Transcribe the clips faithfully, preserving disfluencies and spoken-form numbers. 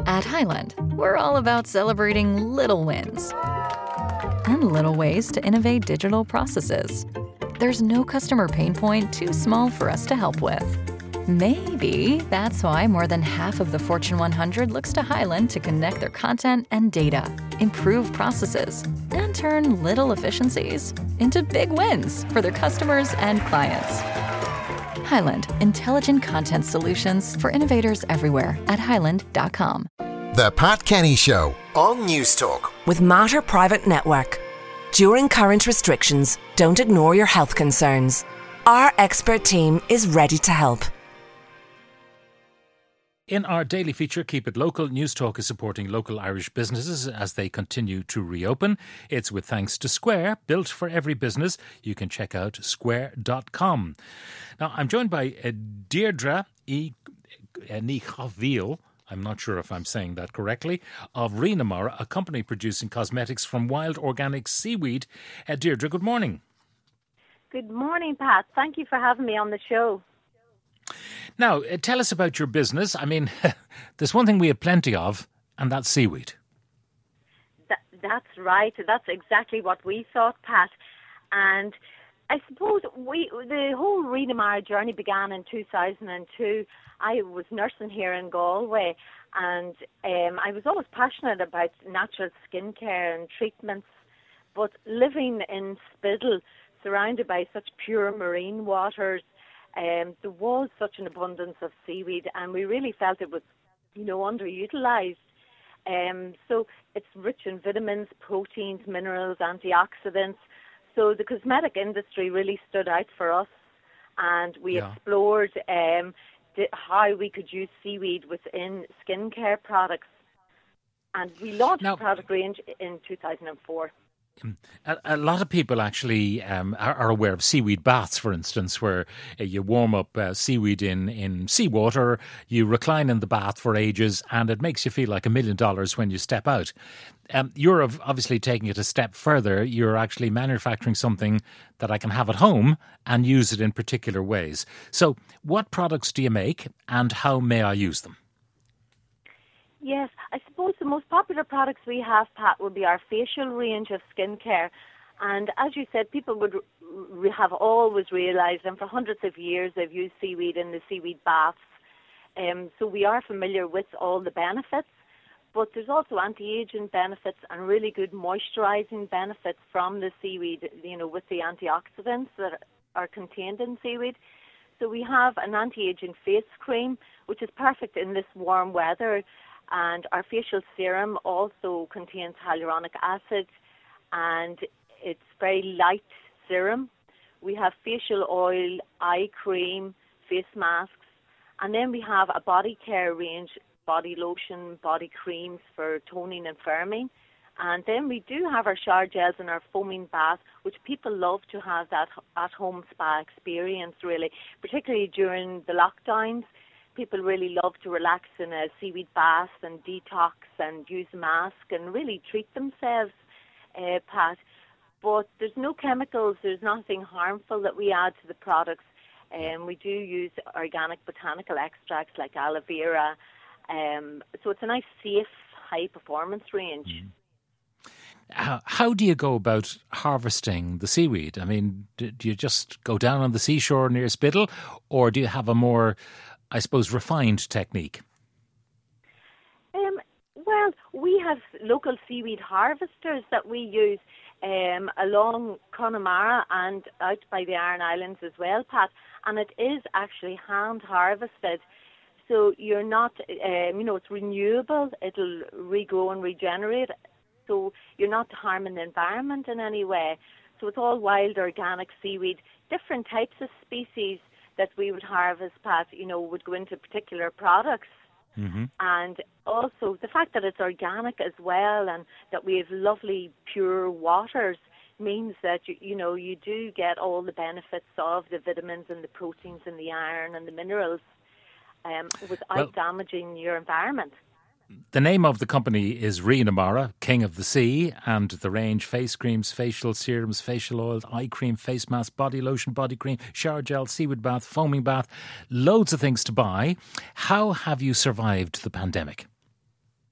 At Highland, we're all about celebrating little wins and little ways to innovate digital processes. There's no customer pain point too small for us to help with. Maybe that's why more than half of the Fortune one hundred looks to Highland to connect their content and data, improve processes, and turn little efficiencies into big wins for their customers and clients. Highland, intelligent content solutions for innovators everywhere at highland dot com. The Pat Kenny Show on News Talk with Mater Private Network. During current restrictions, don't ignore your health concerns. Our expert team is ready to help. In our daily feature, Keep It Local, News Talk is supporting local Irish businesses as they continue to reopen. It's with thanks to Square, built for every business. You can check out square dot com. Now, I'm joined by uh, Deirdre E. Nichaviel. I'm not sure if I'm saying that correctly, of Reenamara, a company producing cosmetics from wild organic seaweed. Uh, Deirdre, good morning. Good morning, Pat. Thank you for having me on the show. Now, uh, tell us about your business. I mean, there's one thing we have plenty of, and that's seaweed. That, that's right. That's exactly what we thought, Pat. And I suppose we the whole Reenamara journey began in two thousand two. I was nursing here in Galway, and um, I was always passionate about natural skincare and treatments. But living in Spiddle, surrounded by such pure marine waters, um, there was such an abundance of seaweed, and we really felt it was, you know, underutilised. Um, so it's rich in vitamins, proteins, minerals, antioxidants. So the cosmetic industry really stood out for us, and we yeah. explored um, the, how we could use seaweed within skincare products. And we launched now, a product range in two thousand four. A, a lot of people actually um, are, are aware of seaweed baths, for instance, where uh, you warm up uh, seaweed in, in seawater, you recline in the bath for ages, and it makes you feel like a million dollars when you step out. Um, you're obviously taking it a step further. You're actually manufacturing something that I can have at home and use it in particular ways. So what products do you make, and how may I use them? Yes, I suppose the most popular products we have, Pat, would be our facial range of skincare. And as you said, people would re- have always realised, and for hundreds of years they've used seaweed in the seaweed baths. Um, so we are familiar with all the benefits. But there's also anti-aging benefits and really good moisturising benefits from the seaweed, you know, with the antioxidants that are contained in seaweed. So we have an anti-aging face cream, which is perfect in this warm weather. And our facial serum also contains hyaluronic acid, and it's very light serum. We have facial oil, eye cream, face masks, and then we have a body care range, body lotion, body creams for toning and firming. And then we do have our shower gels and our foaming bath, which people love to have that at-home spa experience, really, particularly during the lockdowns. People really love to relax in a seaweed bath and detox and use a mask and really treat themselves, uh, Pat. But there's no chemicals, there's nothing harmful that we add to the products. Um, we do use organic botanical extracts like aloe vera. Um, so it's a nice, safe, high-performance range. Mm. How, how do you go about harvesting the seaweed? I mean, do, do you just go down on the seashore near Spiddle, or do you have a more, I suppose, refined technique? Um, well, we have local seaweed harvesters that we use um, along Connemara and out by the Aran Islands as well, Pat, and it is actually hand harvested. So you're not, um, you know, it's renewable, it'll regrow and regenerate, so you're not harming the environment in any way. So it's all wild organic seaweed, different types of species that we would harvest, Pat, you know, would go into particular products. Mm-hmm. And also the fact that it's organic as well and that we have lovely pure waters means that, you, you know, you do get all the benefits of the vitamins and the proteins and the iron and the minerals um, without well, damaging your environment. The name of the company is Reenamara, King of the Sea, and the range: face creams, facial serums, facial oils, eye cream, face mask, body lotion, body cream, shower gel, seaweed bath, foaming bath, loads of things to buy. How have you survived the pandemic?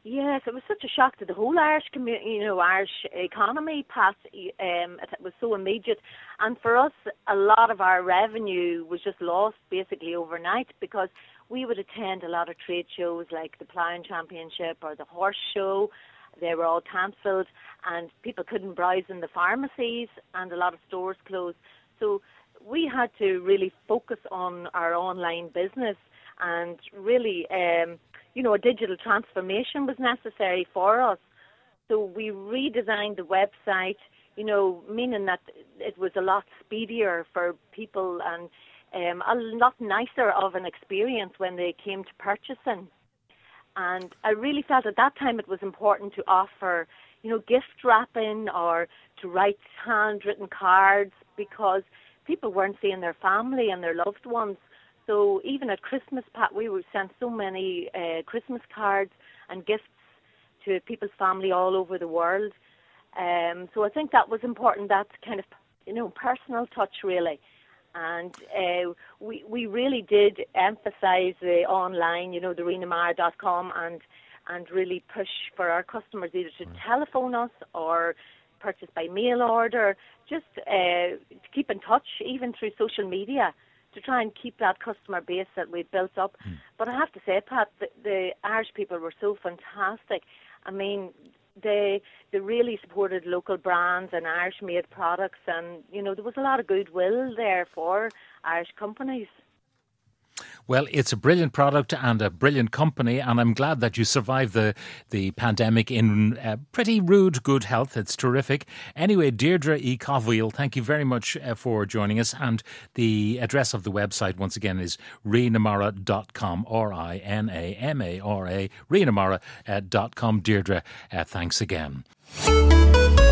Yes, it was such a shock to the whole Irish community, you know, Irish economy, Pat. Um, it was so immediate. And for us, a lot of our revenue was just lost basically overnight, because we would attend a lot of trade shows like the Ploughing Championship or the Horse Show. They were all cancelled, and people couldn't browse in the pharmacies, and a lot of stores closed. So we had to really focus on our online business, and really, um, you know, a digital transformation was necessary for us. So we redesigned the website, you know, meaning that it was a lot speedier for people and um, a lot nicer of an experience when they came to purchasing. And I really felt at that time it was important to offer, you know, gift wrapping or to write handwritten cards, because people weren't seeing their family and their loved ones. So even at Christmas, Pat, we were sent so many uh, Christmas cards and gifts to people's family all over the world. Um, so I think that was important, that kind of, you know, personal touch, really. And uh, we we really did emphasise the online, you know, the rena mara dot com, and and really push for our customers either to telephone us or purchase by mail order, just uh, to keep in touch, even through social media, to try and keep that customer base that we've built up. Mm. But I have to say, Pat, the, the Irish people were so fantastic. I mean, they they really supported local brands and Irish-made products, and, you know, there was a lot of goodwill there for Irish companies. Well, it's a brilliant product and a brilliant company, and I'm glad that you survived the, the pandemic in uh, pretty rude good health. It's terrific. Anyway, Deirdre E. Covwheel, thank you very much uh, for joining us. And the address of the website, once again, is rena mara dot com, R I N A M A R A, rena mara dot com. Deirdre, uh, thanks again.